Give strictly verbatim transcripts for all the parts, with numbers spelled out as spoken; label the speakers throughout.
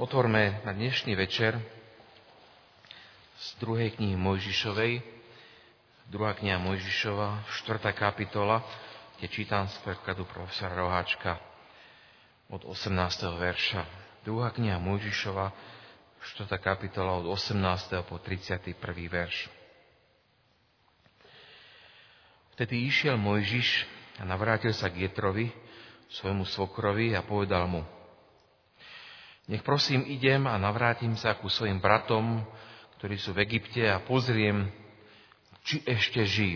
Speaker 1: Otvorme na dnešný večer z druhej knihy Mojžišovej, druhá kniha Mojžišova, štvrtá kapitola, kde čítam z prekladu profesora Roháčka od osemnásteho verša. Druhá kniha Mojžišova, štvrtá kapitola od osemnásteho po tridsiaty prvý verš. Vtedy išiel Mojžiš a navrátil sa k Jetrovi, svojmu svokrovi, a povedal mu: Nech prosím idem a navrátim sa ku svojim bratom, ktorí sú v Egypte, a pozriem, či ešte žijú.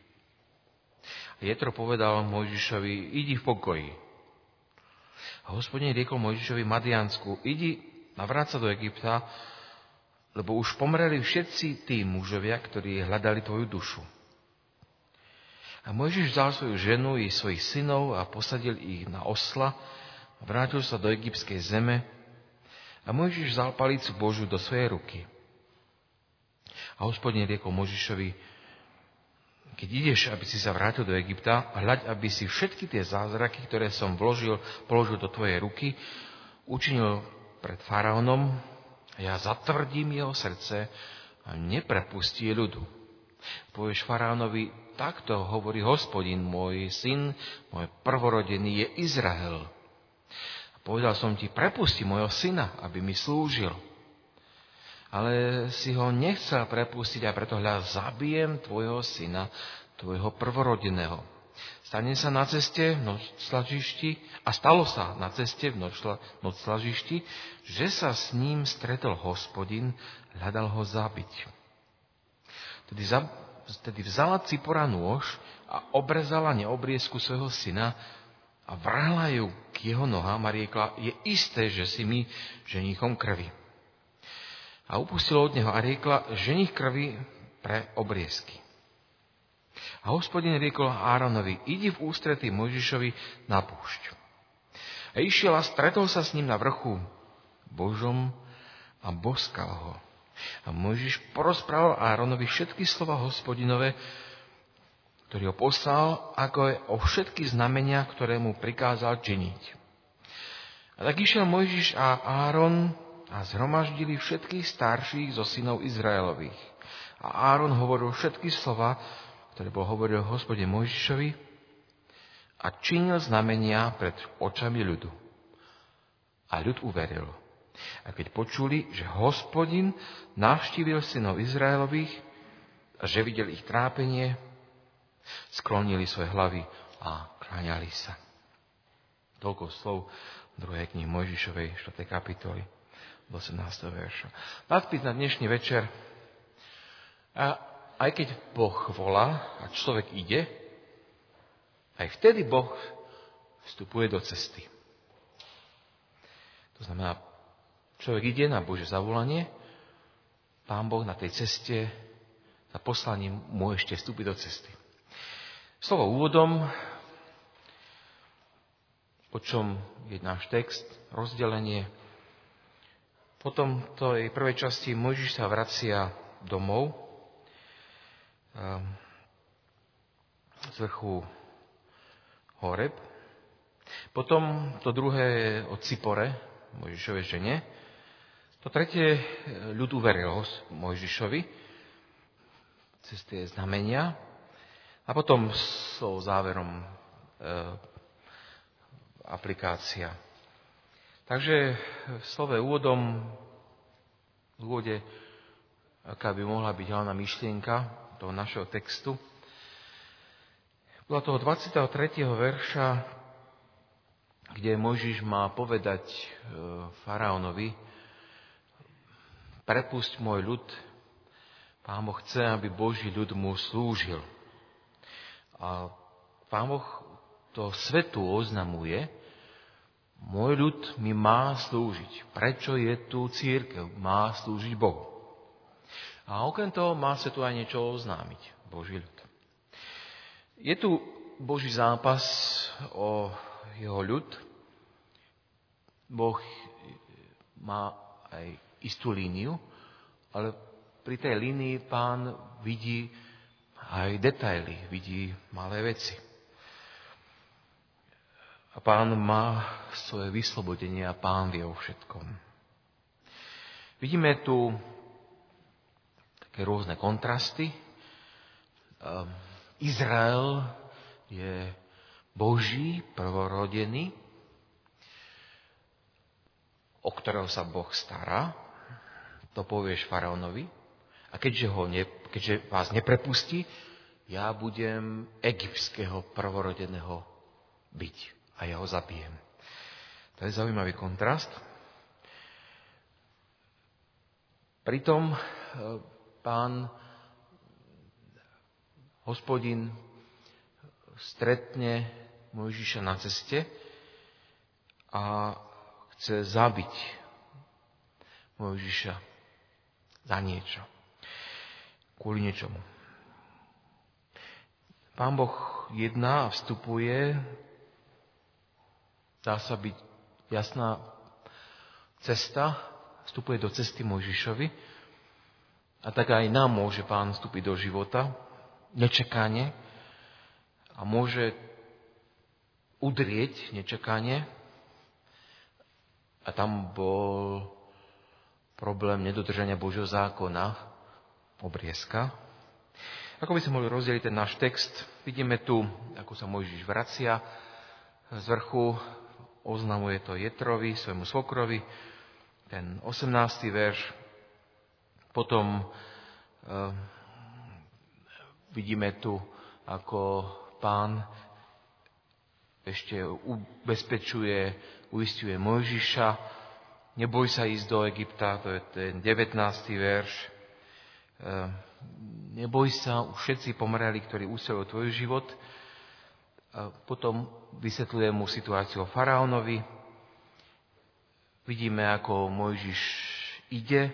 Speaker 1: A Jetro povedal Mojžišovi: Idi v pokoji. A Hospodin riekol Mojžišovi Madiansku: Idi, navráť sa do Egypta, lebo už pomreli všetci tí mužovia, ktorí hľadali tvoju dušu. A Mojžiš vzal svoju ženu i svojich synov a posadil ich na osla a vrátil sa do egyptskej zeme. A Mojžiš vzal palicu Božiu do svojej ruky. A Hospodin riekol Mojžišovi: Keď ideš, aby si sa vrátil do Egypta, hľaď, aby si všetky tie zázraky, ktoré som vložil, položil do tvojej ruky, učinil pred faraónom, a ja zatvrdím jeho srdce a neprepustí ľudu. Povieš faraónovi: Takto hovorí Hospodin, môj syn, môj prvorodený je Izrael. A povedal som ti: prepusti môjho syna, aby mi slúžil. Ale si ho nechcel prepustiť, a preto hľa zabijem tvojho syna, tvojho prvorodeného. Stane sa na ceste v noclažišti, a stalo sa na ceste v noclažišti, že sa s ním stretol Hospodin, hľadal ho zabiť. Tedy, za, tedy vzala Cipora nôž a obrezala neobriezku svojho syna a vrhla ju k jeho nohám a riekla: Je isté, že si mi ženíchom krvi. A upustila od neho a riekla: Ženích krvi pre obriezky. A Hospodin riekol Áronovi: Idi v ústretí Mojžišovi na púšť. A išiel a stretol sa s ním na vrchu Božom a boskal ho. A Mojžiš porozprával Áronovi všetky slova Hospodinové, ktorý ho poslal, ako aj o všetky znamenia, ktoré mu prikázal činiť. A tak išiel Mojžiš a Áron a zhromaždili všetkých starších zo synov Izraelových. A Áron hovoril všetky slova, ktoré bol hovoril Hospodin Mojžišovi, a činil znamenia pred očami ľudu. A ľud uveril. A keď počuli, že Hospodin navštívil synov Izraelových a že videl ich trápenie, sklonili svoje hlavy a kláňali sa. Toľko slov druhej knihy Mojžišovej, štvrtej kapitoly, osemnásteho verša. Nadpis na dnešný večer: A aj keď Boh volá a človek ide, aj vtedy Boh vstupuje do cesty. To znamená, človek ide na Božie zavolanie, Pán Boh na tej ceste za poslaním mu ešte vstúpiť do cesty. Slovo úvodom, o čom je náš text, rozdelenie. Potom v tej prvej časti Mojžiš sa vracia domov z vrchu Horeb. Potom to druhé je o Cipore, Mojžišovej žene. To tretie, ľud uveril Mojžišovi cez tie znamenia. A potom so záverom e, aplikácia. Takže v slove úvodom, v úvode, aká by mohla byť hlavná myšlienka toho našeho textu, bola toho dvadsiateho tretieho verša, kde Mojžiš má povedať e, faraónovi: Prepusť môj ľud, Pán Boh chce, aby Boží ľud mu slúžil. A Pán Boh to svetu oznamuje: Môj ľud mi má slúžiť. Prečo je tu cirkev? Má slúžiť Bohu. A okrem toho má sa tu aj niečo oznámiť. Boží ľud. Je tu Boží zápas o jeho ľud. Boh má aj istú líniu, ale pri tej línii Pán vidí aj detaily, vidí malé veci. A Pán má svoje vyslobodenie a Pán vie o všetkom. Vidíme tu také rôzne kontrasty. Izrael je Boží prvorodený, o ktorého sa Boh stará. To povieš faraónovi. A keďže, ho ne, keďže vás neprepustí, ja budem egyptského prvorodeného byť a ja ho zabijem. To je zaujímavý kontrast. Pritom Pán Hospodin stretne Mojžiša na ceste a chce zabiť Mojžiša za niečo. Kvôli niečomu. Pán Boh jedná a vstupuje, dá sa byť jasná cesta, vstupuje do cesty Mojžišovi a tak aj nám môže Pán vstúpiť do života, nečakane a môže udrieť nečakane a tam bol problém nedodržania Božieho zákona, obriezka. Ako by sme mohli rozdeliť ten náš text? Vidíme tu, ako sa Mojžiš vracia z vrchu, oznamuje to Jetrovi, svojmu svokrovi, ten osemnásty verš. Potom e, vidíme tu, ako Pán ešte ubezpečuje, uisťuje Mojžiša, neboj sa ísť do Egypta, to je ten devätnásty verš. E, neboj sa, už všetci pomreli, ktorí usilujú o tvoj život. A potom vysvetľuje mu situáciu o faraónovi. Vidíme, ako Mojžiš ide. E,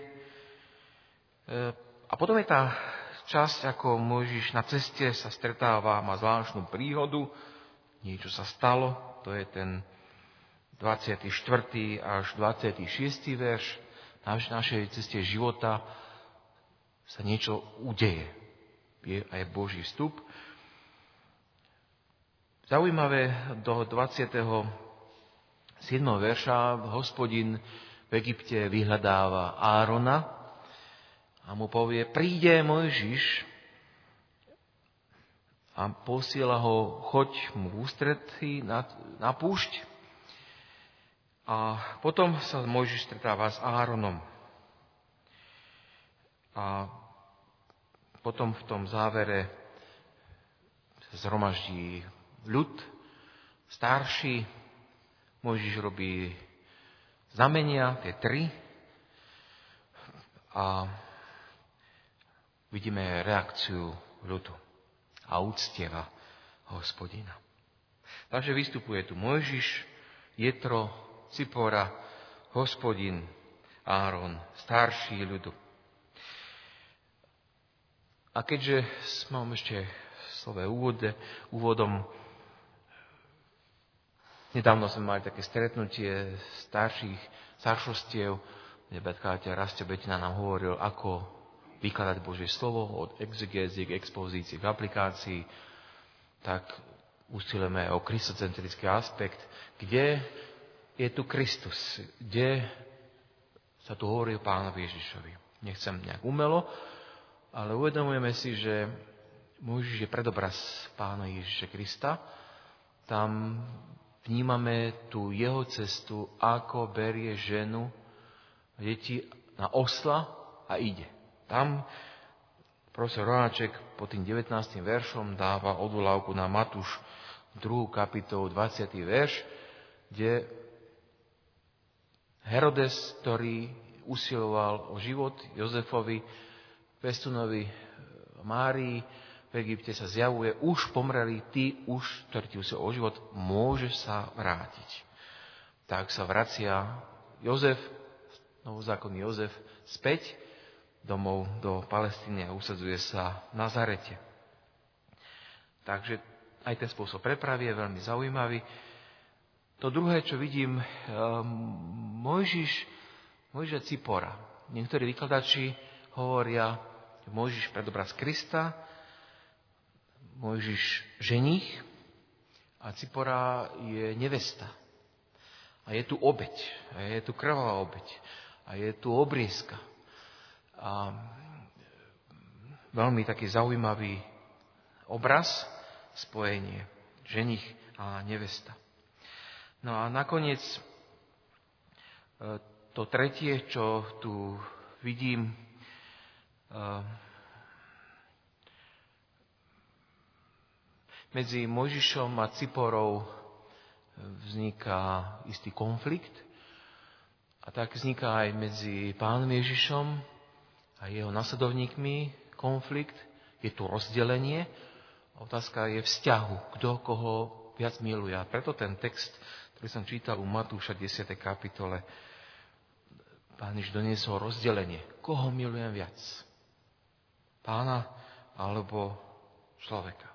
Speaker 1: a potom je tá časť, ako Mojžiš na ceste sa stretáva, má zvláštnu príhodu. Niečo sa stalo. To je ten dvadsiaty štvrtý až dvadsiaty šiesty verš. Na našej ceste života sa niečo udeje. Je aj Boží vstup. Zaujímavé, do dvadsiateho siedmeho verša Hospodin v Egypte vyhľadáva Árona a mu povie, príde Mojžiš a posiela ho, choď mu v ústretí na, na púšť. A potom sa Mojžiš stretáva s Áronom. A potom v tom závere sa zhromaždí ľud, starší, Mojžiš robí znamenia, tie tri, a vidíme reakciu ľudu a úctieva Hospodina. Takže vystupuje tu Mojžiš, Jetro, Cipora, Hospodin, Áron, starší ľudu. A keďže mám ešte slové úvode, úvodom, nedávno sme mali také stretnutie starších staršostiev, kde Betkáťa Rastio Betina nám hovoril, ako vykladať Božie slovo od exegézy k expozícii, k aplikácii, tak usilujeme o kristocentrický aspekt, kde je tu Kristus, kde sa tu hovorí o Pánovi Ježišovi. Nechcem nejak umelo, ale uvedomujeme si, že Mojžiš je predobraz Pána Ježiša Krista. Tam vnímame tú jeho cestu, ako berie ženu, deti na osla a ide. Tam profesor Ronáček pod tým devätnástym veršom dáva odvolávku na Matúš druhú kapitolu dvadsiaty verš, kde Herodes, ktorý usiloval o život Jozefovi, Pestunovi, Márii, v Egypte sa zjavuje, už pomreli, tí už, ktorí ti usilujú o život, môže sa vrátiť. Tak sa vracia Jozef, novozákonný Jozef, späť domov do Palestíny a usadzuje sa v Nazarete. Takže aj ten spôsob prepravy je veľmi zaujímavý. To druhé, čo vidím, Mojžiš, Mojžiš a Cipora. Niektorí vykladači hovoria, Mojžiš predobraz Krista, Mojžiš ženích a Cipora je nevesta. A je tu obeť, je tu krvavá obeť. a je tu obriezka. A veľmi taký zaujímavý obraz, spojenie, ženich a nevesta. No a nakoniec to tretie, čo tu vidím, medzi Mojžišom a Ciporou vzniká istý konflikt a tak vzniká aj medzi Pánom Ježišom a jeho nasledovníkmi konflikt. Je tu rozdelenie. Otázka je vzťahu, kto koho viac miluje. A preto ten text, ktorý som čítal u Matúša desiatej kapitole, Pán Ježiš doniesol rozdelenie. Koho milujem viac? Pána alebo človeka?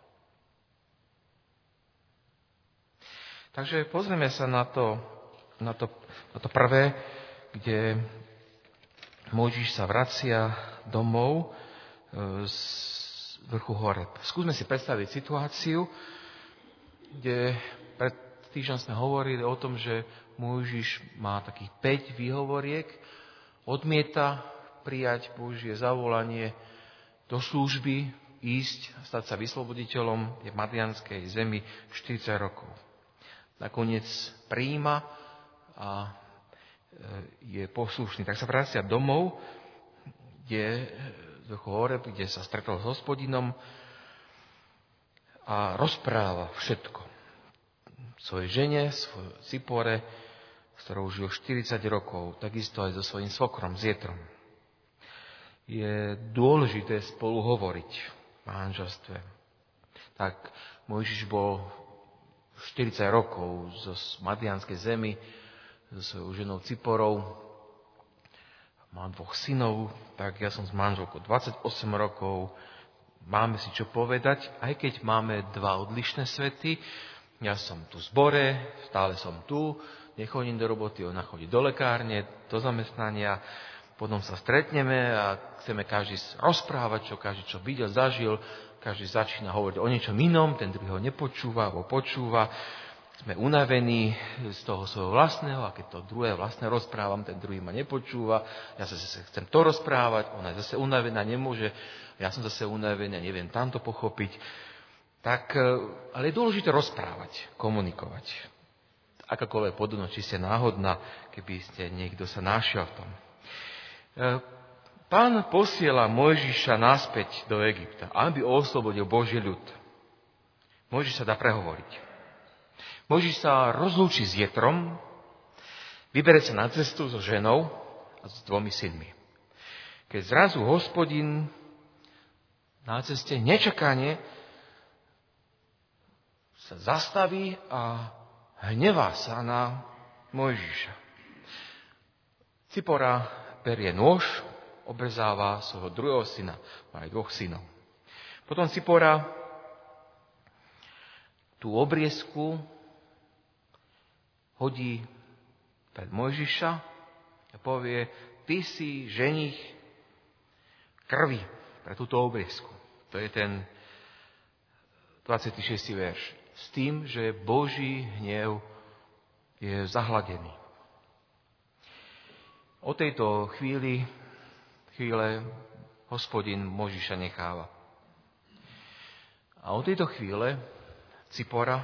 Speaker 1: Takže pozrieme sa na to, na to, na to prvé, kde Mojžiš sa vracia domov z vrchu Horeb. Skúsme si predstaviť situáciu, kde pred týždňom sme hovorili o tom, že Mojžiš má takých päť výhovoriek, odmieta prijať Božie zavolanie do služby, ísť, stať sa vysloboditeľom v madianskej zemi štyridsať rokov. Nakoniec prijíma a je poslušný. Tak sa vracia domov, kde do Horeb, kde sa stretol s Hospodinom a rozpráva všetko. Svojej žene, svojej Cipore, s ktorou žil štyridsať rokov, takisto aj so svojím svokrom, s Jetrom. Je dôležité spolu hovoriť v manželstve. Tak Mojžiš bol štyridsať rokov zo madianskej zemi, so svojou ženou Ciporou. Má dvoch synov, tak ja som s manželkou dvadsaťosem rokov. Máme si čo povedať, aj keď máme dva odlišné svety. Ja som tu v zbore, stále som tu, nechodím do roboty, ona chodí do lekárne, do zamestnania. Potom sa stretneme a chceme každý rozprávať, čo každý čo videl, zažil. Každý začína hovoriť o niečom inom, ten druhý ho nepočúva alebo počúva. Sme unavení z toho svojho vlastného a keď to druhé vlastné rozprávam, ten druhý ma nepočúva. Ja sa zase chcem to rozprávať, ona je zase unavená, nemôže. Ja som zase unavený, neviem tamto pochopiť. Tak, ale je dôležité rozprávať, komunikovať. Akákoľvek podobnosť, či ste náhodná, keby ste niekto sa našiel v tom. Pán posiela Mojžiša naspäť do Egypta, aby oslobodil Boží ľud. Mojžiš sa dá prehovoriť. Mojžiš sa rozlúči s Jetrom, vybere sa na cestu so ženou a s dvomi synmi. Keď zrazu Hospodin na ceste nečakane sa zastaví a hnevá sa na Mojžiša. Cipora berie nôž, obrezáva svojho druhého syna, má aj dvoch synov. Potom Cipora tú obriezku hodí pred Mojžiša a povie, ty si ženich krvi pre túto obriezku. To je ten dvadsiaty šiesty verš. S tým, že Boží hnev je zahladený. O tejto chvíli chvíle Hospodin Mojžiša necháva. A od tejto chvíle Cipora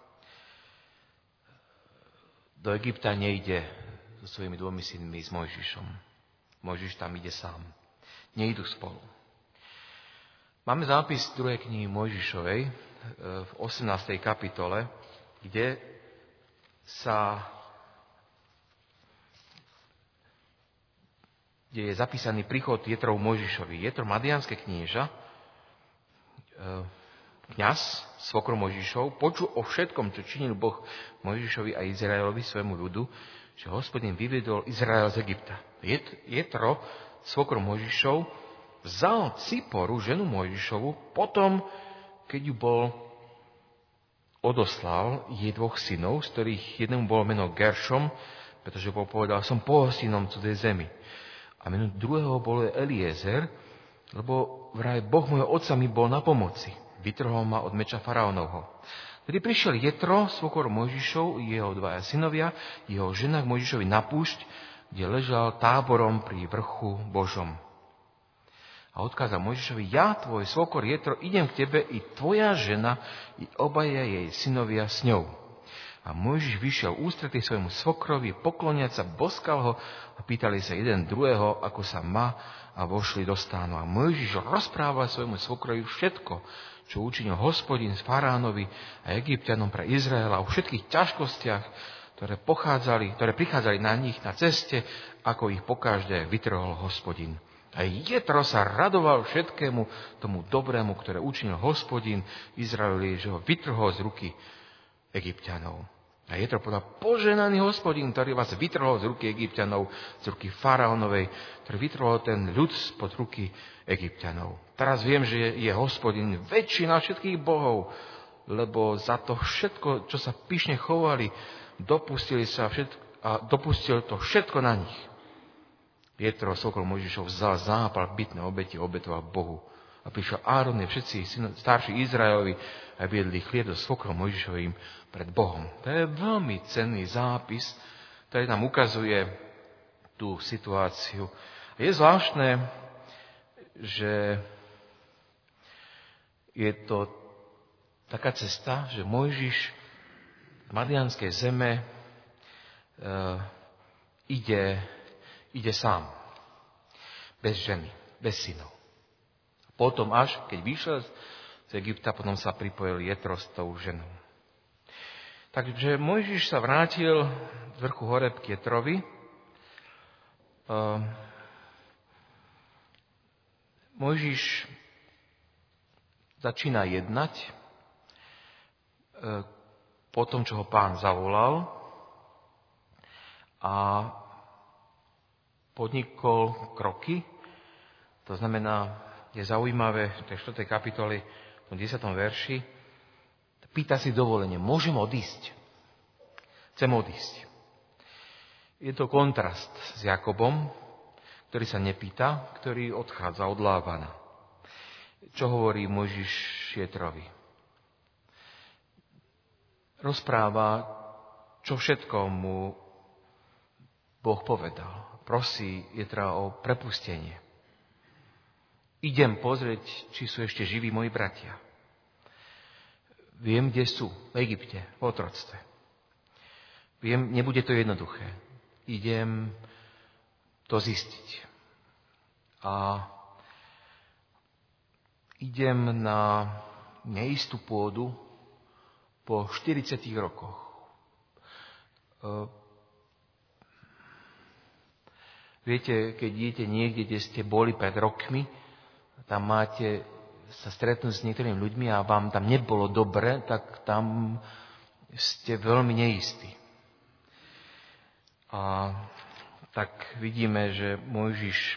Speaker 1: do Egypta nejde so svojimi dvomi synmi s Mojžišom. Mojžiš tam ide sám. Nejdu spolu. Máme zápis z druhej knihy Mojžišovej v osemnástej kapitole, kde sa kde je zapísaný príchod Jetrov Mojžišovi. Jetro madianské knieža, kňaz, svokro Mojžišov, počul o všetkom, čo činil Boh Mojžišovi a Izraelovi, svojmu ľudu, že Hospodin vyviedol Izrael z Egypta. Jetro, svokro Mojžišov, vzal Ciporu, ženu Mojžišovu, potom, keď ju bol odoslal jej dvoch synov, z ktorých jednému bolo meno Geršom, pretože bol povedal, som pohostinom cudzej zemi. A meno druhého bolo Eliezer, lebo vraj Boh môjho otca mi bol na pomoci. Vytrhol ma od meča faraónovho. Tedy prišiel Jetro, svokor Mojžišov, jeho dvaja synovia, jeho žena k Mojžišovi na púšť, kde ležal táborom pri vrchu Božom. A odkázal Mojžišovi, ja, tvoj svokor Jetro, idem k tebe, i tvoja žena, i obaja jej synovia s ňou. A Mojžiš vyšiel ústretý svojmu svokrovi, pokloniať sa, boskal ho a pýtali sa jeden druhého, ako sa má, a vošli do stánu. A Mojžiš rozprával svojmu svokrovi všetko, čo učinil Hospodin s Faraónovi a Egypťanom pre Izraela, o všetkých ťažkostiach, ktoré pochádzali, ktoré prichádzali na nich na ceste, ako ich pokaždé vytrhol Hospodin. A Jetro sa radoval všetkému tomu dobrému, ktoré učinil Hospodin Izraeli, že ho vytrhol z ruky Egypťanov. A Jetro povedal, poženaný Hospodin, ktorý vás vytrhol z ruky Egypťanov, z ruky Faraónovej, ktorý vytrhol ten ľud spod ruky Egypťanov. Teraz viem, že je Hospodin väčší na všetkých bohov, lebo za to všetko, čo sa pyšne chovali, dopustili sa všetko, a dopustil to všetko na nich. Jetro, svokor Mojžišov, vzal zápal bytné obeti, obetoval Bohu. A prišiel Áron a všetci starší Izraelovi a viedli chlieb so svokrom Mojžišovým pred Bohom. To je veľmi cenný zápis, ktorý nám ukazuje tú situáciu. A je zvláštne, že je to taká cesta, že Mojžiš v Madianskej zeme e, ide Ide sám. Bez ženy, bez synov. Potom až, keď vyšiel z Egypta, potom sa pripojil Jetro s tou ženou. Takže Mojžiš sa vrátil z vrchu Horeb k Jetrovi. Mojžiš začína jednať po tom, čo ho Pán zavolal, a podnikol kroky. To znamená, je zaujímavé v tej štvrtej kapitole, v tom desiatom verši, pýta si dovolenie, môžem odísť? Chcem odísť. Je to kontrast s Jakobom, ktorý sa nepýta, ktorý odchádza od Lábana. Čo hovorí Mojžiš Jetrovi? Rozpráva, čo všetko mu Boh povedal. Prosí Jetra o prepustenie. Idem pozrieť, či sú ešte živí moji bratia. Viem, kde sú. V Egypte, v otroctve. Viem, nebude to jednoduché. Idem to zistiť. A idem na neistú pôdu po štyridsiatich rokoch. Viete, keď idete niekde, kde ste boli pred rokmi, tam máte sa stretnúť s niektorými ľuďmi a vám tam nebolo dobre, tak tam ste veľmi neistí. A tak vidíme, že Mojžiš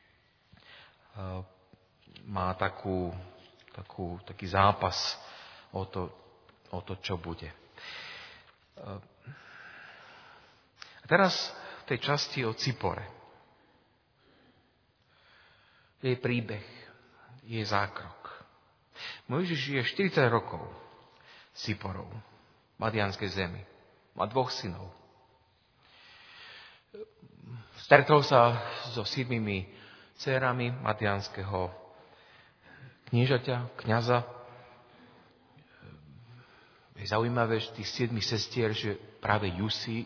Speaker 1: má takú, takú, taký zápas o to, o to, čo bude. A teraz v tej časti o Cipore. Jej príbeh, jej zákrok. Mojžiš žije štyridsať rokov s Ciporou v Madianskej zemi. Má dvoch synov. Stretol sa so siedmimi dcérami madianského kniežaťa, kňaza. Je zaujímavé, že tých siedmi sestier, že práve ju si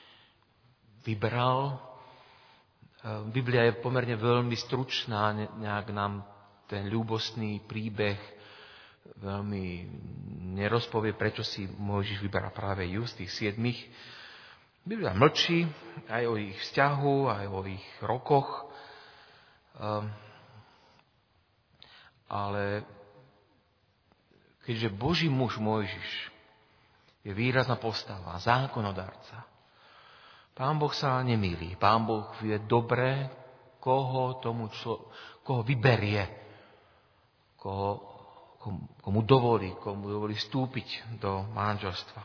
Speaker 1: vybral. Biblia je pomerne veľmi stručná, nejak nám ten ľúbostný príbeh veľmi nerozpovie, prečo si Mojžiš vyberá práve ju z tých siedmich. Biblia mlčí aj o ich vzťahu, aj o ich rokoch, ale keďže Boží muž Mojžiš je výrazná postava, zákonodárca, Pán Boh sa nemýli. Pán Boh vie dobre, koho tomu člo, koho vyberie, koho, komu, komu dovolí, komu dovolí vstúpiť do manželstva.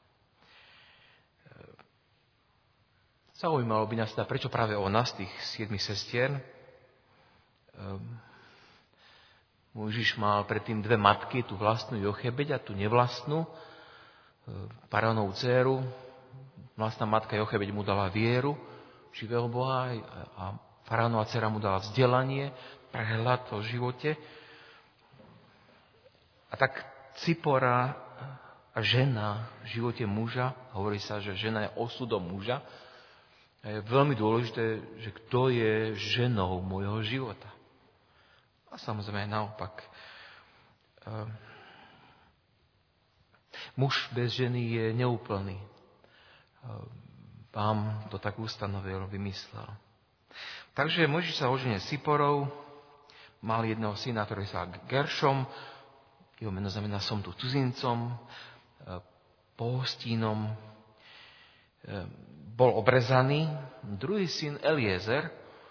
Speaker 1: Zaujímalo by nás teda, prečo práve ona z tých siedmich sestier. Mojžiš mal predtým dve matky, tú vlastnú Jochebeď a tú nevlastnú, Faraónovú dcéru. Vlastná matka Jochebeď mu dala vieru, živého Boha a faraónova dcera mu dala vzdelanie, prehľad o živote. A tak Cipora, žena v živote muža, hovorí sa, že žena je osudom muža. A je veľmi dôležité, že kto je ženou môjho života. A samozrejme naopak. Um, muž bez ženy je neúplný. Um, Pán to tak ustanovil, vymyslel. Takže Mojžiš sa oženie s Ciporou, mal jedného syna, ktorý sa Geršom, jeho meno znamená som tu cudzincom, pohostínom, bol obrezaný. Druhý syn Eliezer,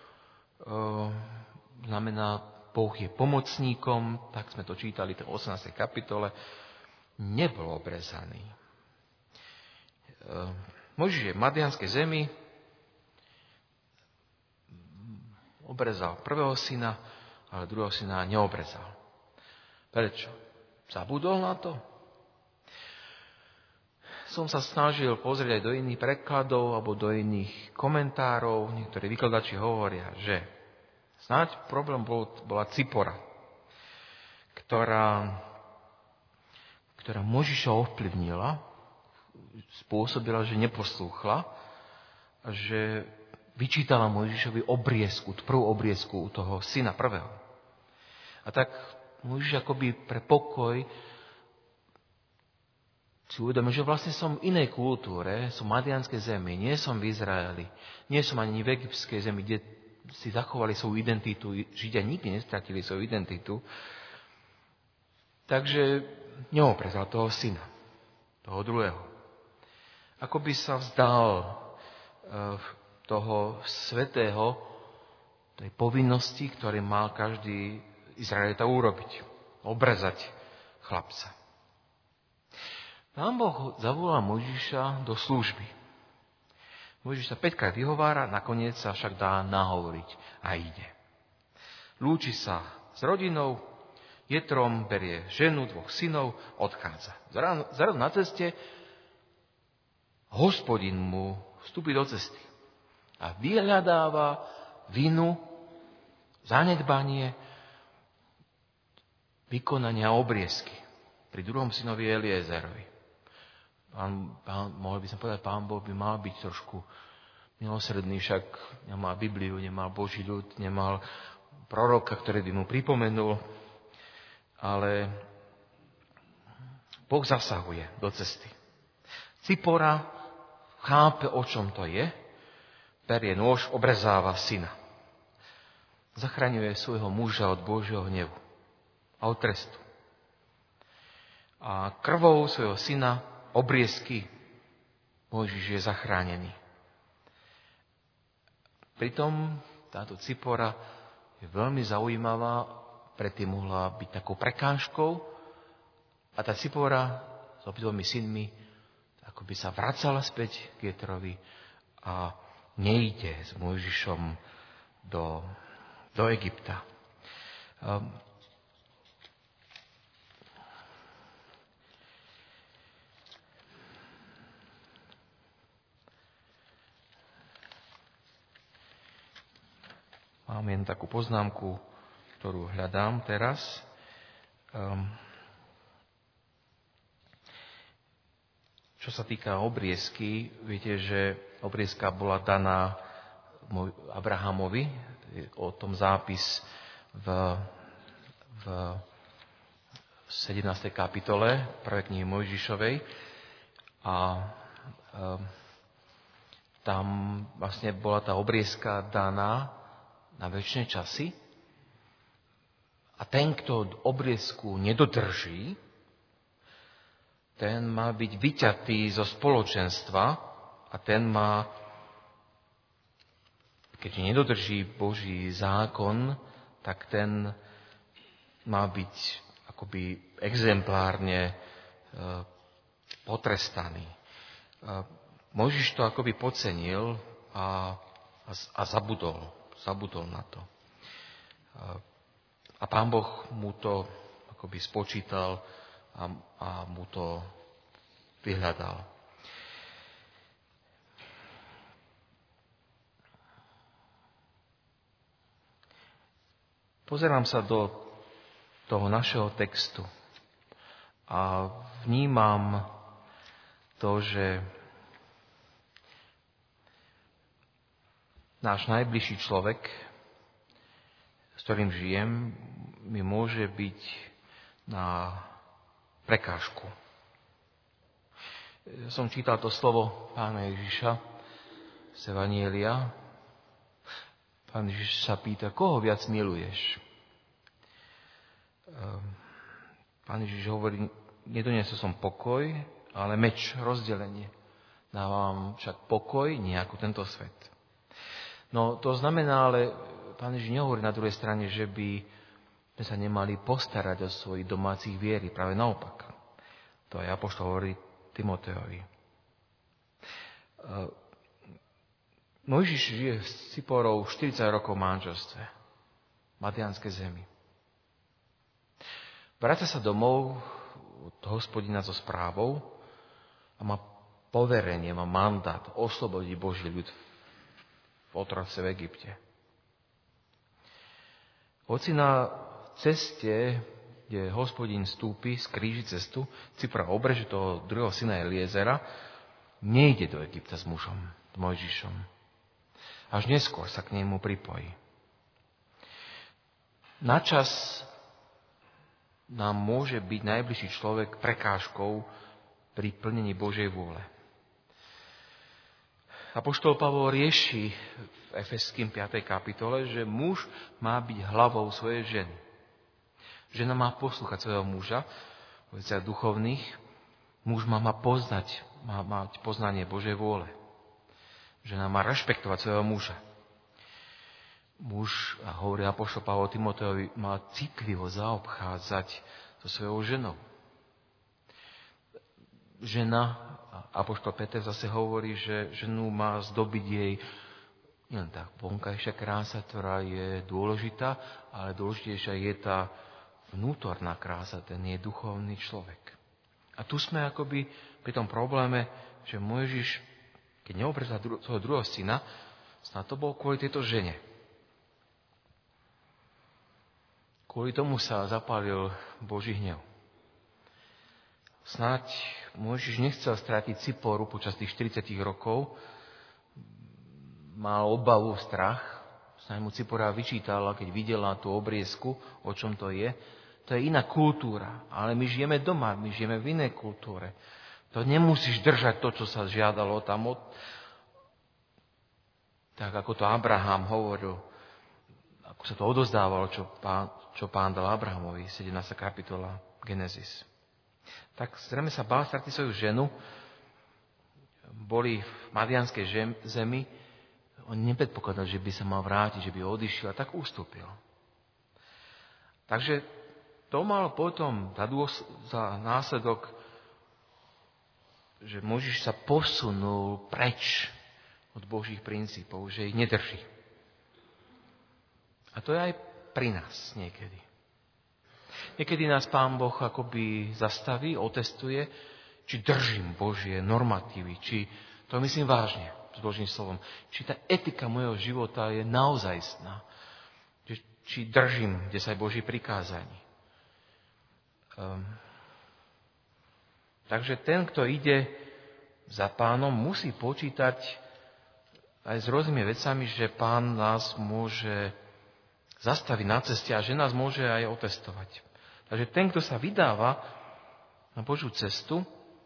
Speaker 1: znamená Boh je pomocníkom, tak sme to čítali v osemnástej kapitole, nebol obrezaný. Mojžiš je v Madianskej zemi, obrezal prvého syna, ale druhého syna neobrezal. Prečo? Zabudol na to? Som sa snažil pozrieť aj do iných prekladov alebo do iných komentárov. Niektorí vykladači hovoria, že snáď problém bol, bola Cipora, ktorá, ktorá Mojžiša ovplyvnila, spôsobila, že neposlúchla a že vyčítala Mojžišovi obriezku, tú prvú obriezku u toho syna prvého. A tak Mojžiš akoby pre pokoj si uvedomil, že vlastne som v inej kultúre, som v Madianskej zemi, nie som v Izraeli, nie som ani v egyptskej zemi, kde si zachovali svoju identitu, Židia nikdy nestratili svoju identitu. Takže neoprezal toho syna, toho druhého. Ako by sa vzdal toho svätého, tej povinnosti, ktorý mal každý Izraelita urobiť. Obrezať chlapca. Pán Boh zavolal Mojžiša do služby. Mojžiš sa päťkrát vyhovára, nakoniec sa však dá nahovoriť a ide. Lúči sa s rodinou, Jetrom berie ženu, dvoch synov, odchádza. Zrazu na ceste Hospodin mu vstúpi do cesty a vyhľadáva vinu, zanedbanie, vykonania obriezky pri druhom synovi Eliezerovi. Pán, pán, mohol by som povedať, Pán Boh by mal byť trošku milosrdný, však nemal Bibliu, nemal Boží ľud, nemal proroka, ktorý by mu pripomenul, ale Boh zasahuje do cesty. Cipora chápe, o čom to je, berie nôž, obrezáva syna. Zachraňuje svojho muža od Božieho hnevu a od trestu. A krvou svojho syna, obriezky, Mojžiš je zachránený. Pritom táto Cipora je veľmi zaujímavá, predtým mohla byť takou prekážkou a tá Cipora s obidvomi synmi ako by sa vracala späť k Jetrovi a nejde s Mojžišom do, do Egypta. Um, Mám jen takú poznámku, ktorú hľadám teraz. Um, čo sa týka obriezky, viete, že obriezka bola daná Abrahamovi, o tom zápis v, v sedemnástej kapitole prvej knihy Mojžišovej. A um, tam vlastne bola tá obriezka daná na večné časy a ten, kto obriezku nedodrží, ten má byť vyťatý zo spoločenstva a ten má, keďže nedodrží Boží zákon, tak ten má byť akoby exemplárne e, potrestaný. E, Mojžiš to akoby podcenil a, a, a zabudol. Zabudol na to. A Pán Boh mu to akoby spočítal a, a mu to vyhľadal. Pozerám sa do toho našeho textu a vnímam to, že náš najbližší človek, s ktorým žijem, mi môže byť na prekážku. Som čítal to slovo Pána Ježiša z Evanjelia. Pán Ježiš sa pýta, koho viac miluješ? Pán Ježiš hovorí, nedoniesol som pokoj, ale meč, rozdelenie. Dávam však pokoj, nie ako tento svet. No to znamená, ale Pán Ježiš nehovorí na druhej strane, že by sme sa nemali postarať o svojich domácich viery. Práve naopak. To aj apoštol hovorí Timotejovi. Mojžiš žije s Ciporou štyridsať rokov v manželstve. Madianskej zemi. Vráca sa domov od Hospodina so správou a má poverenie, má mandát oslobodiť Boží ľud v otroce v Egypte. Hoci na ceste, kde Hospodin stúpi z kríži cestu, Cipora obreže toho druhého syna Eliezera, nejde do Egypta s mužom, s Mojžišom. Až neskôr sa k nemu pripojí. Načas nám môže byť najbližší človek prekážkou pri plnení Božej vôle. Apoštol Pavol rieši v Efeským piatej kapitole, že muž má byť hlavou svojej ženy. Žena má poslúchať svojho muža, v veciach duchovných. Muž má, má poznať, má mať poznanie Božej vôle. Žena má rešpektovať svojho muža. Muž, a hovorí apoštol Pavol Timotejovi, má citlivo zaobchádzať so svojou ženou. Žena, apoštol Peter zase hovorí, že ženu má zdobiť jej nielen tá vonkajšia krása, ktorá je dôležitá, ale dôležitejšia je tá vnútorná krása, ten je duchovný človek. A tu sme akoby pri tom probléme, že Mojžiš, keď neobrezal dru- svojho druhého syna, snad to bol kvôli tejto žene. Kvôli tomu sa zapálil Boží hnev. Snáď Mojžiš nechcel strátiť Ciporu počas tých štyridsať rokov. Mal obavu, strach. Snáď mu Cipora vyčítala, keď videla tú obriezku, o čom to je. To je iná kultúra. Ale my žijeme doma, my žijeme v inej kultúre. To nemusíš držať to, čo sa žiadalo tam. Od... Tak ako to Abraham hovoril, ako sa to odozdávalo, čo pán, čo pán dal Abrahamovi, sedemnásta kapitola Genesis. Tak zrejme sa bál stratiť svoju ženu. Boli v Madianskej zemi. On nepredpokladal, že by sa mal vrátiť, že by odišiel, a tak ustúpil. Takže to mal potom za, dôs- za následok, že Mojžiš sa posunul preč od Božích princípov, že ich nedrží. A to je aj pri nás niekedy. Niekedy nás Pán Boh akoby zastaví, otestuje, či držím Božie normatívy, či to myslím vážne s Božím slovom, či tá etika mojho života je naozajstná, či držím desať Božích prikázaní. Um, takže ten, kto ide za Pánom, musí počítať aj s rôznymi vecami, že Pán nás môže zastaviť na ceste a že nás môže aj otestovať. Takže ten, kto sa vydáva na Božiu cestu,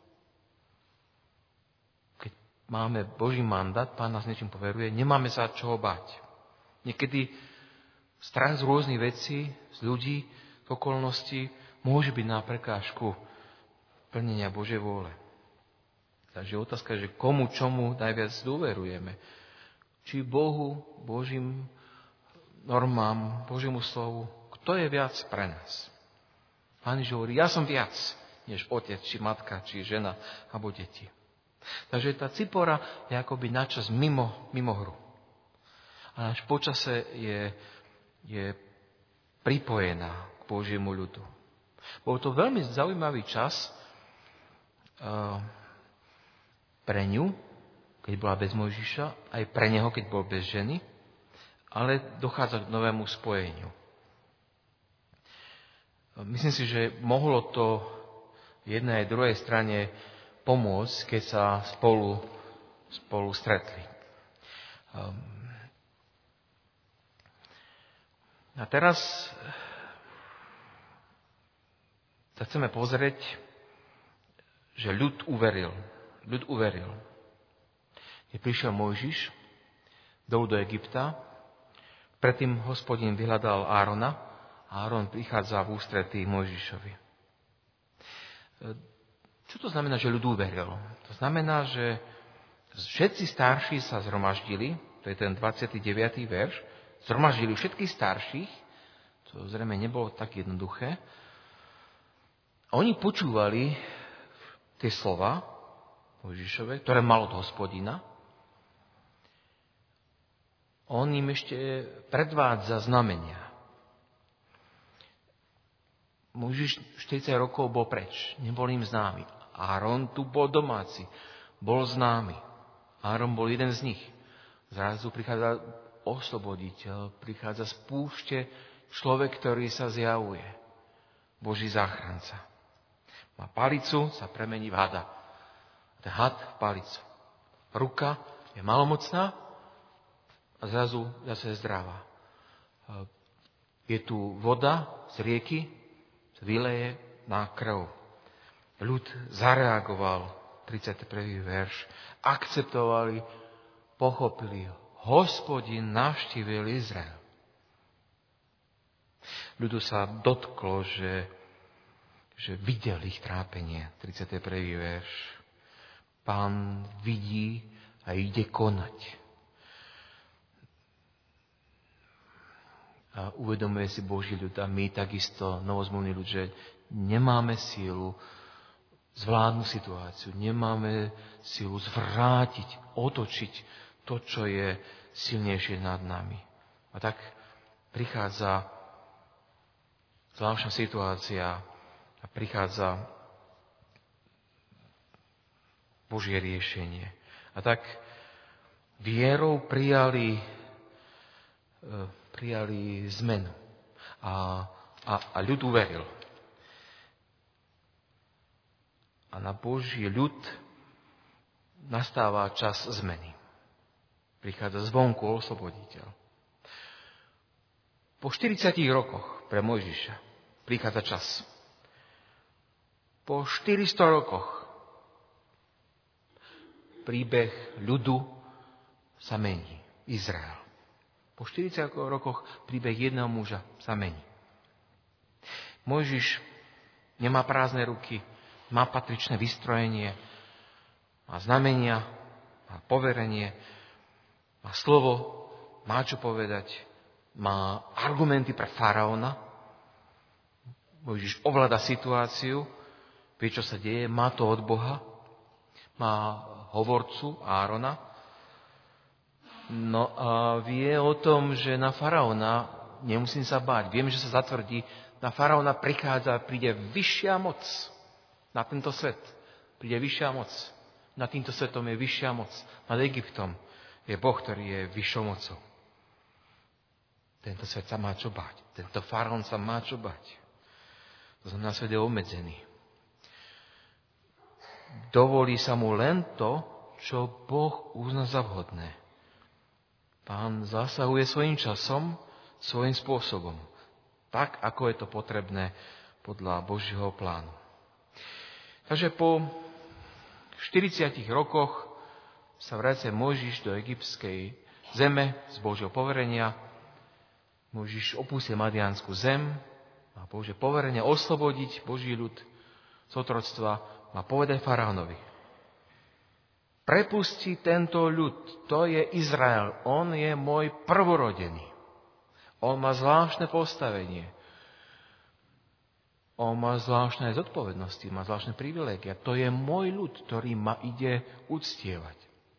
Speaker 1: keď máme Boží mandát, Pán nás niečím poveruje, nemáme sa čoho báť. Niekedy strach z rôznych vecí, z ľudí, z okolností môže byť na prekážku plnenia Božej vôle. Takže otázka je, že komu, čomu najviac dôverujeme. Či Bohu, Božím normám, Božiemu slovu, kto je viac pre nás. Pán Ježiš hovorí, ja som viac, než otec, či matka, či žena, alebo deti. Takže tá Cipora je akoby načas mimo, mimo hru. A až počase je, je pripojená k Božiemu ľudu. Bol to veľmi zaujímavý čas uh, pre ňu, keď bola bez Mojžiša, aj pre neho, keď bol bez ženy, ale dochádza k novému spojeniu. Myslím si, že mohlo to jednej aj druhej strane pomôcť, keď sa spolu, spolu stretli. A teraz sa chceme pozrieť, že ľud uveril. Ľud uveril. Keď prišiel Mojžiš dolu do Egypta, predtým Hospodin vyhľadal Árona a Áron prichádza v ústretí Mojžišovi. Čo to znamená, že ľud uveril? To znamená, že všetci starší sa zhromaždili, to je ten dvadsiaty deviaty verš, zhromaždili všetkých starších, to zrejme nebolo tak jednoduché, a oni počúvali tie slova Mojžišove, ktoré mal od Hospodina. On im ešte predvádza znamenia. Mojžiš štyridsať rokov bol preč, nebol im známy. Áron tu bol domáci, bol známy. Áron bol jeden z nich. Zrazu prichádza osloboditeľ, prichádza z púšte človek, ktorý sa zjavuje. Boží záchranca. Má palicu, sa premení v hada. Ten had v palicu. Ruka je malomocná a zrazu zase zdravá. Je tu voda z rieky, vyleje na krv. Ľud zareagoval, tridsiaty prvý verš, akceptovali, pochopili ho. Hospodin navštívil Izrael. Ľudu sa dotklo, že, že videl ich trápenie. tridsiaty prvý verš. Pán vidí a ide konať. A uvedomuje si Boží ľud a my takisto, novozmluvný ľud, že nemáme sílu zvládnuť situáciu, nemáme sílu zvrátiť, otočiť to, čo je silnejšie nad nami. A tak prichádza zvláštna situácia a prichádza Božie riešenie. A tak vierou prijali, prijali zmenu. A, a, a ľud uveril. A na Boží ľud nastáva čas zmeny. Prichádza zvonku osloboditeľ. Po štyridsiatich rokoch pre Mojžiša prichádza čas. Po štyristo rokoch príbeh ľudu sa mení. Izrael. Po štyridsiatich rokoch príbeh jedného muža sa mení. Mojžiš nemá prázdne ruky, má patričné vystrojenie, má znamenia, má poverenie, má slovo, má čo povedať, má argumenty pre faraóna. Mojžiš ovláda situáciu, vie, čo sa deje, má to od Boha, má hovorcu Árona, no a vie o tom, že na faraóna nemusím sa báť. Viem, že sa zatvrdí, na faraóna prichádza, príde vyššia moc na tento svet. Príde vyššia moc. Nad týmto svetom je vyššia moc. Nad Egyptom je Boh, ktorý je vyššou mocou. Tento svet sa má čo báť. Tento faraón sa má čo báť. To znamená, svet je obmedzený. Dovolí sa mu len to, čo Boh uzná za vhodné. Pán zasahuje svojím časom, svojím spôsobom. Tak, ako je to potrebné podľa Božieho plánu. Takže po štyridsiatich rokoch sa vracia Mojžiš do egyptskej zeme z Božieho poverenia. Mojžiš opustil Madiánsku zem, má Božie poverenie oslobodiť Boží ľud z otroctva, má povedať faraónovi. Prepusti tento ľud, to je Izrael, on je môj prvorodený. On má zvláštne postavenie. On má zvláštne zodpovednosti, má zvláštne privilégia. To je môj ľud, ktorý ma ide uctievať.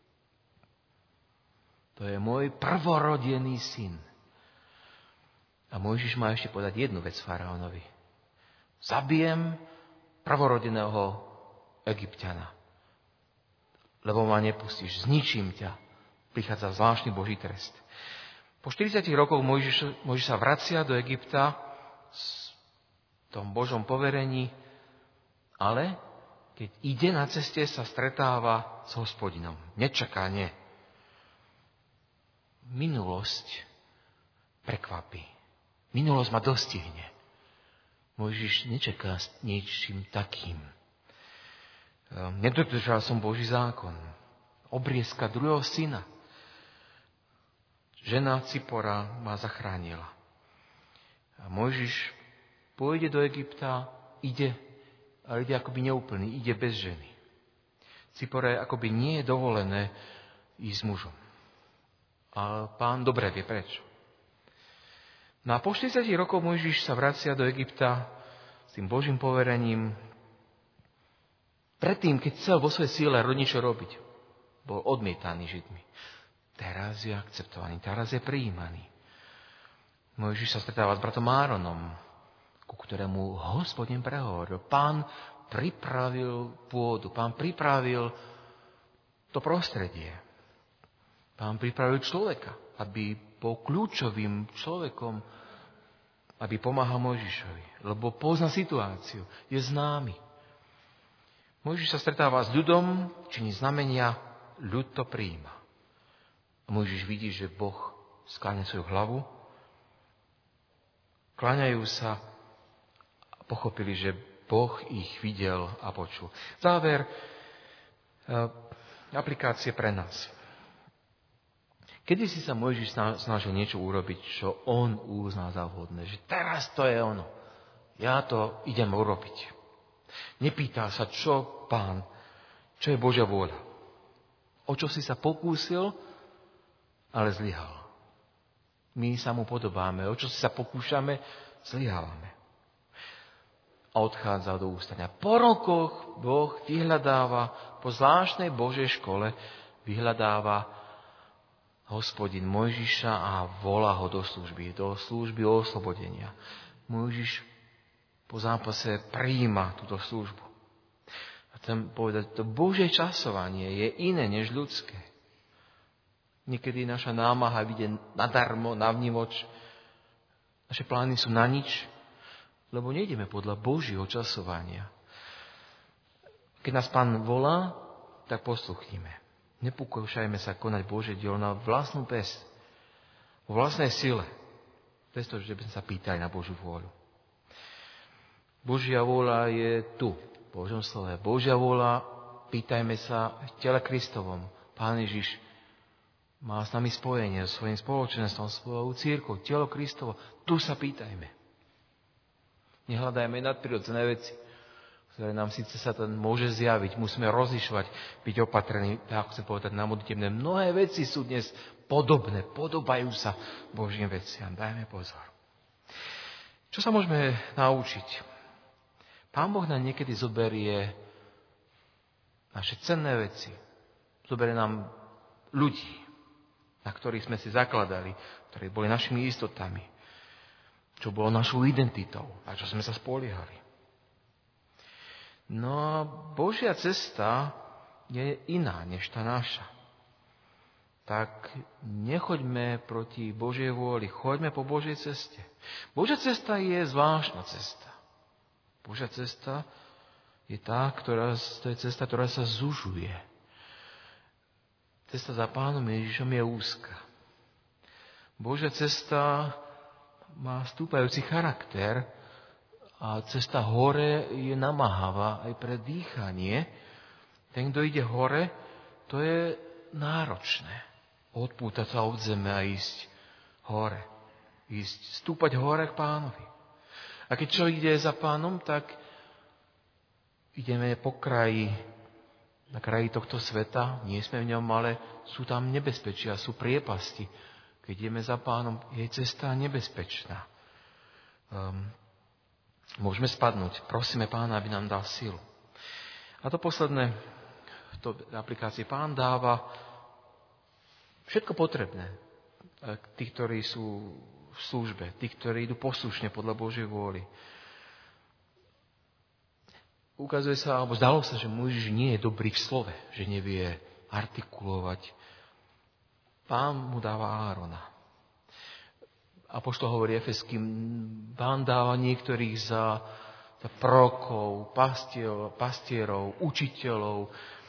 Speaker 1: To je môj prvorodený syn. A Mojžiš má ešte povedať jednu vec faraónovi. Zabijem prvorodeného Egypťana. Lebo ma nepustíš, zničím ťa. Prichádza zvláštny Boží trest. Po štyridsiatich rokoch Mojžiš, Mojžiš sa vracia do Egypta s tom Božom poverení, ale keď ide na ceste, sa stretáva s Hospodinom. Nečakane. Minulosť prekvapí. Minulosť ma dostihne. Mojžiš nečaká s niečím takým. Nedodržal som Boží zákon. Obriezka druhého syna. Žena Cipora ma zachránila. A Mojžiš pôjde do Egypta, ide, ale ide akoby neúplný, ide bez ženy. Cipore akoby nie je dovolené ísť s mužom. A Pán dobre vie prečo. No a po štyridsiatich rokoch Mojžiš sa vracia do Egypta s tým Božím poverením. Predtým, keď chcel vo svojej síle niečo robiť, bol odmietaný Židmi. Teraz je akceptovaný, teraz je prijímaný. Mojžiš sa stretáva s bratom Áronom, ku ktorému Hospodin prehovoril. Pán pripravil pôdu, Pán pripravil to prostredie. Pán pripravil človeka, aby bol kľúčovým človekom, aby pomáhal Mojžišovi, lebo pozná situáciu, je známy. Mojžiš sa stretáva s ľudom, činí znamenia, ľud to prijíma. A Mojžiš vidí, že Boh skláňa svoju hlavu, kláňajú sa a pochopili, že Boh ich videl a počul. Záver, aplikácie pre nás. Kedy si sa Mojžiš snažil niečo urobiť, čo on uznal za vhodné, že teraz to je ono. Ja to idem urobiť. Nepýtal sa, čo Pán, čo je Božia vôľa. O čo si sa pokúsil, ale zlyhal. My sa mu podobáme. O čo si sa pokúšame, zlyhávame. A odchádza do ústania. Po rokoch Boh vyhľadáva, po zvláštnej Božej škole vyhľadáva Hospodin Mojžiša a volá ho do služby, do služby oslobodenia. Mojžiš po zápase prijíma túto službu. A chcem povedať, to Božie časovanie je iné než ľudské. Niekedy naša námaha vyjde nadarmo, navnívoč. Naše plány sú na nič, lebo nejdeme podľa Božieho časovania. Keď nás Pán volá, tak posluchnime. Nepokúšajme sa konať Božie dielo na vlastnú päsť, vo vlastnej sile, bez toho, že by sme sa pýtali na Božiu vôľu. Božia vôľa je tu, v Božom slove. Božia vôľa, pýtajme sa v tele Kristovom. Pán Ježiš má s nami spojenie, so svojím spoločenstvom, svojou cirkvou, telo Kristovo. Tu sa pýtajme. Nehľadajme nadprirodzené veci, ktoré nám síce sa to môže zjaviť. Musíme rozlišovať, byť opatrení. Tak chcem povedať na modlitebné. Mnohé veci sú dnes podobné, podobajú sa Božím veciam. Dajme pozor. Čo sa môžeme naučiť? Pán Boh nám niekedy zoberie naše cenné veci. Zoberie nám ľudí, na ktorých sme si zakladali, ktorí boli našimi istotami, čo bolo našou identitou a čo sme sa spoliehali. No a Božia cesta je iná než tá naša. Tak nechoďme proti Božej vôli, choďme po Božej ceste. Božia cesta je zvláštna cesta. Božia cesta je tá, ktorá, to je cesta, ktorá sa zužuje. Cesta za Pánom Ježišom je úzka. Božia cesta má stúpajúci charakter, a cesta hore je namáhavá aj pre dýchanie. Ten, kto ide hore, to je náročné. Odpútať sa od zeme a ísť hore. Ísť, stúpať hore k Pánovi. A keď čo ide za Pánom, tak ideme po kraji, na kraji tohto sveta. Nie sme v ňom, ale sú tam nebezpečia, sú priepasti. Keď ideme za Pánom, je cesta nebezpečná. Um, Môžeme spadnúť. Prosíme Pána, aby nám dal silu. A to posledné, v to aplikácii Pán dáva všetko potrebné. Tí, ktorí sú v službe, tí, ktorí idú poslušne podľa Božej vôly. Ukazuje sa, alebo zdalo sa, že Mojžiš nie je dobrý v slove, že nevie artikulovať. Pán mu dáva Árona. Apoštol hovorí Efeským, Pán dáva niektorých za prorokov, pastierov, pastierov učiteľov,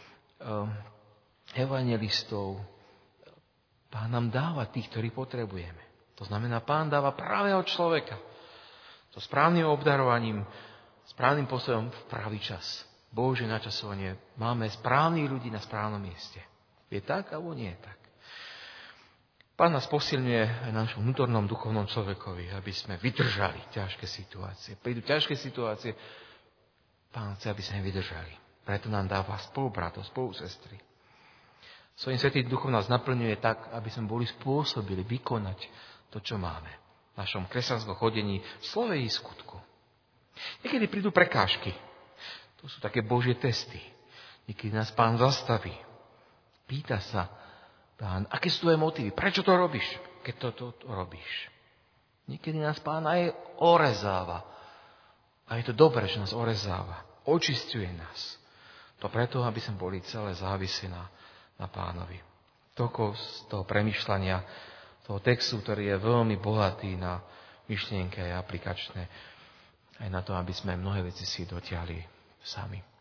Speaker 1: evangelistov. Pán nám dáva tých, ktorých potrebujeme. To znamená, Pán dáva pravého človeka. So správnym obdarovaním, správnym postojom v pravý čas. Božie načasovanie. Máme správnych ľudí na správnom mieste. Je tak, alebo nie je tak? Pán nás posilňuje aj na našom vnútornom duchovnom človekovi, aby sme vydržali ťažké situácie. Prídu ťažké situácie, Pán chce, aby sme vydržali. Preto nám dáva spolubratov, spolusestry. Svojím Svätým Duchom nás naplňuje tak, aby sme boli spôsobili vykonať to, čo máme v našom kresťanskom chodení v slove i skutku. Niekedy prídu prekážky. To sú také Božie testy. Niekedy nás Pán zastaví. Pýta sa, Pán, aké sú tvoje motívy? Prečo to robíš, keď to, to, to robíš? Niekedy nás Pán aj orezáva. A je to dobré, že nás orezáva. Očisťuje nás. To preto, aby sme boli celé závisí na, na Pánovi. Toľko z toho premýšľania, toho textu, ktorý je veľmi bohatý na myšlienky a aplikačné. Aj na to, aby sme mnohé veci si dotiahli sami.